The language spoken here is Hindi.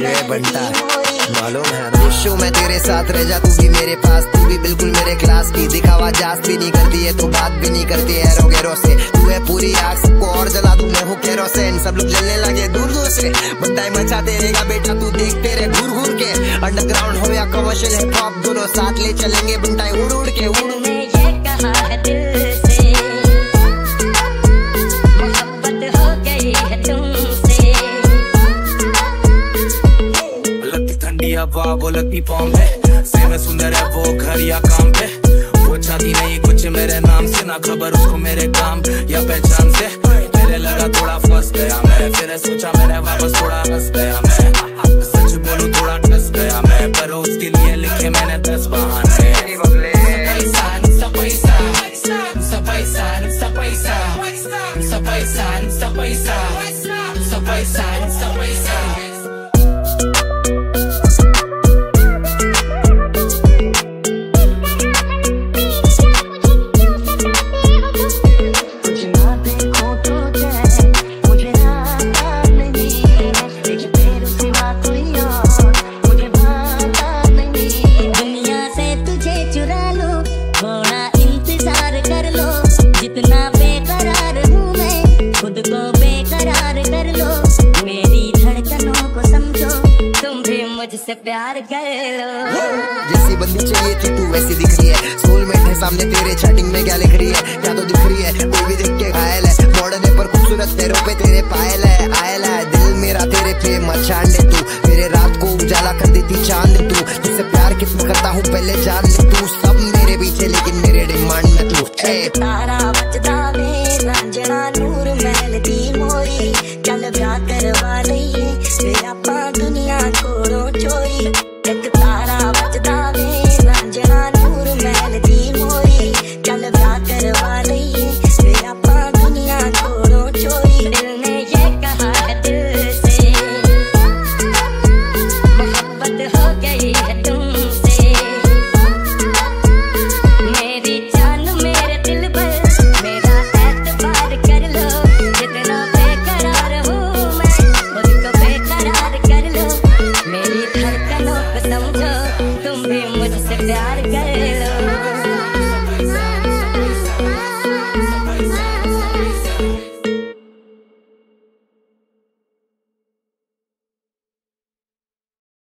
बनता मालूम है शो में तेरे साथ रह जा, तू भी मेरे पास, तू भी बिल्कुल मेरे क्लास की। दिखावा जास्त भी नहीं करती है तो बात भी नहीं करती है रोगेरो से। तू है पूरी आग, सबको और जला दूं मैं हूँ केरोसिन। सब लोग जलने लगे दूर दूर से, बंटाई मचाते रहेगा बेटा तू देखते रहे घूर घूर के। अंडरग्राउंड हो या कमर्शियल हिप हॉप दोनों साथ ले चलेंगे बंटाई उड़ उड़ के उड़। वो लगती फॉर्म पे से मैं सुंदर है वो घर या काम पे। वो चाहती नहीं कुछ मेरे नाम से, ना खबर उसको मेरे काम या पहचान से। मेरे लगा थोड़ा फंस गया मैं, फिर सोचा मैंने वापस थोड़ा हंस गया मैं। सच बोलूं थोड़ा टस गया मैं, पर उसके लिए लिखे मैंने 10 बहाने। मुझसे प्यार कर लो। जैसी बंदी चाहिए थी तू वैसी दिख रही है, स्कूल में थे सामने तेरे चैटिंग में क्या लिख रही है, क्या तो दिख रही है।